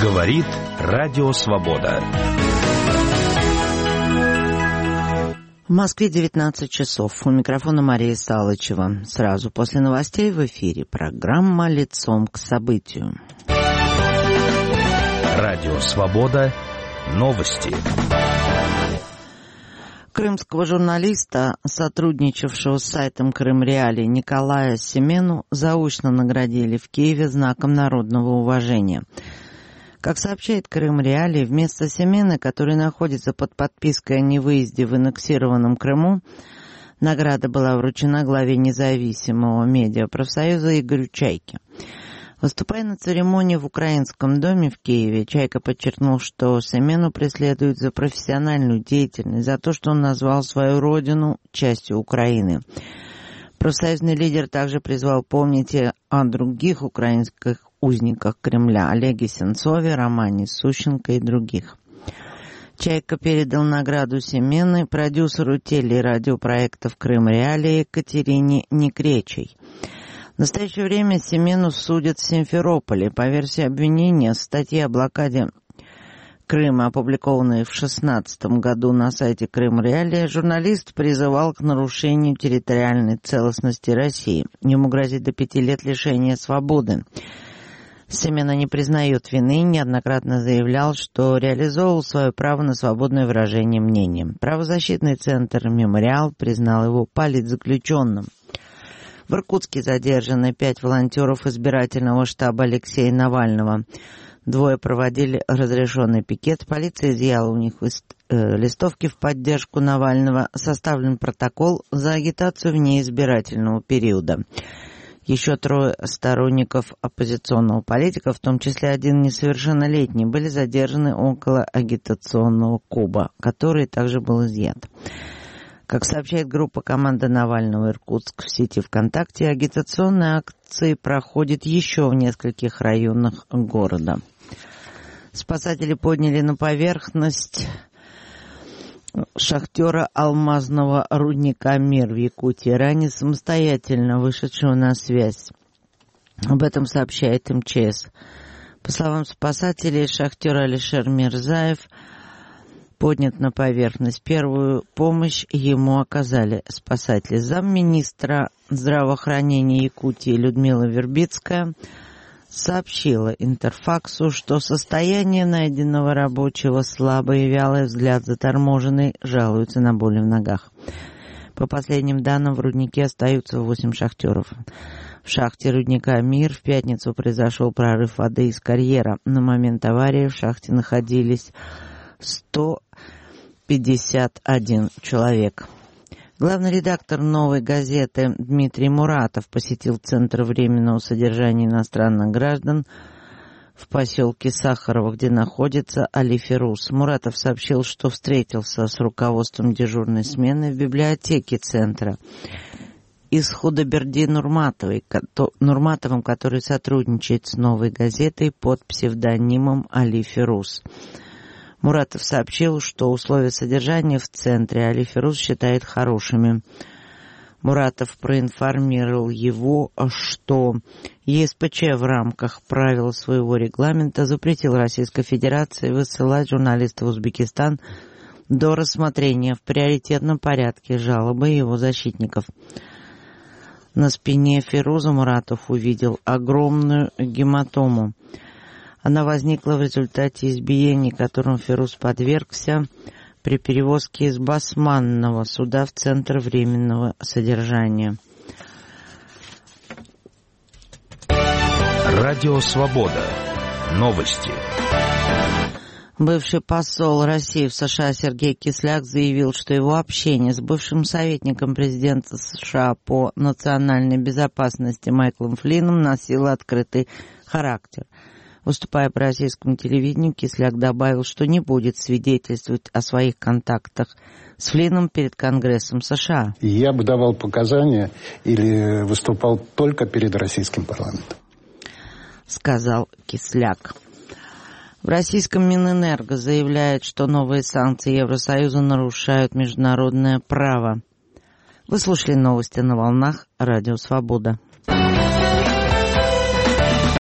Говорит Радио Свобода. В Москве 19 часов. У микрофона Мария Салычева. Сразу после новостей в эфире программа «Лицом к событию». Радио Свобода. Новости. Крымского журналиста, сотрудничавшего с сайтом Крым-Реалии, Николая Семену заочно наградили в Киеве знаком народного уважения. Как сообщает Крым-Реалии, вместо Семена, который находится под подпиской о невыезде в аннексированном Крыму, награда была вручена главе независимого медиапрофсоюза Игорю Чайке. Выступая на церемонии в Украинском доме в Киеве, Чайка подчеркнул, что Семену преследуют за профессиональную деятельность, за то, что он назвал свою родину частью Украины. Профсоюзный лидер также призвал помнить о других украинских узниках Кремля: Олеге Сенцове, Романе Сущенко и других. Чайка передал награду Семену продюсеру теле- и радиопроектов «Крым-Реалии» Катерине Некречей. В настоящее время Семену судят в Симферополе. По версии обвинения, статьи о блокаде Крыма, опубликованные в 2016 году на сайте Крым-Реалии, журналист призывал к нарушению территориальной целостности России. Ему грозит до 5 лет лишения свободы. Семена не признает вины и неоднократно заявлял, что реализовывал свое право на свободное выражение мнения. Правозащитный центр «Мемориал» признал его политзаключенным. В Иркутске задержаны 5 волонтеров избирательного штаба Алексея Навального. 2 проводили разрешенный пикет. Полиция изъяла у них листовки в поддержку Навального. Составлен протокол за агитацию вне избирательного периода. Еще 3 сторонников оппозиционного политика, в том числе 1 несовершеннолетний, были задержаны около агитационного куба, который также был изъят. Как сообщает группа «Команда Навального Иркутск» в сети ВКонтакте, агитационные акции проходят еще в нескольких районах города. Спасатели подняли на поверхность шахтера алмазного рудника «Мир» в Якутии, ранее самостоятельно вышедшего на связь. Об этом сообщает МЧС. По словам спасателей, шахтер Алишер Мирзаев поднят на поверхность. Первую помощь ему оказали спасатели. Замминистра здравоохранения Якутии Людмила Вербицкая сообщила Интерфаксу, что состояние найденного рабочего слабое и вялое, взгляд заторможенный, жалуются на боли в ногах. По последним данным, в руднике остаются 8 шахтеров. В шахте рудника «Мир» в пятницу произошел прорыв воды из карьера. На момент аварии в шахте находились 151 человек. Главный редактор «Новой газеты» Дмитрий Муратов посетил Центр временного содержания иностранных граждан в поселке Сахарово, где находится Али Фирус. Муратов сообщил, что встретился с руководством дежурной смены в библиотеке Центра и с Худоберди Нурматовым, который сотрудничает с «Новой газетой» под псевдонимом Али Фирус. Муратов сообщил, что условия содержания в центре Али Фирус считает хорошими. Муратов проинформировал его, что ЕСПЧ в рамках правил своего регламента запретил Российской Федерации высылать журналистов в Узбекистан до рассмотрения в приоритетном порядке жалобы его защитников. На спине Фируза Муратов увидел огромную гематому. Она возникла в результате избиений, которым Фируз подвергся при перевозке из Басманного суда в Центр временного содержания. Радио Свобода. Новости. Бывший посол России в США Сергей Кисляк заявил, что его общение с бывшим советником президента США по национальной безопасности Майклом Флинном носило открытый характер. Выступая по российскому телевидению, Кисляк добавил, что не будет свидетельствовать о своих контактах с Флинном перед Конгрессом США. Я бы давал показания или выступал только перед российским парламентом, сказал Кисляк. В российском Минэнерго заявляют, что новые санкции Евросоюза нарушают международное право. Вы слушали новости на волнах Радио Свобода.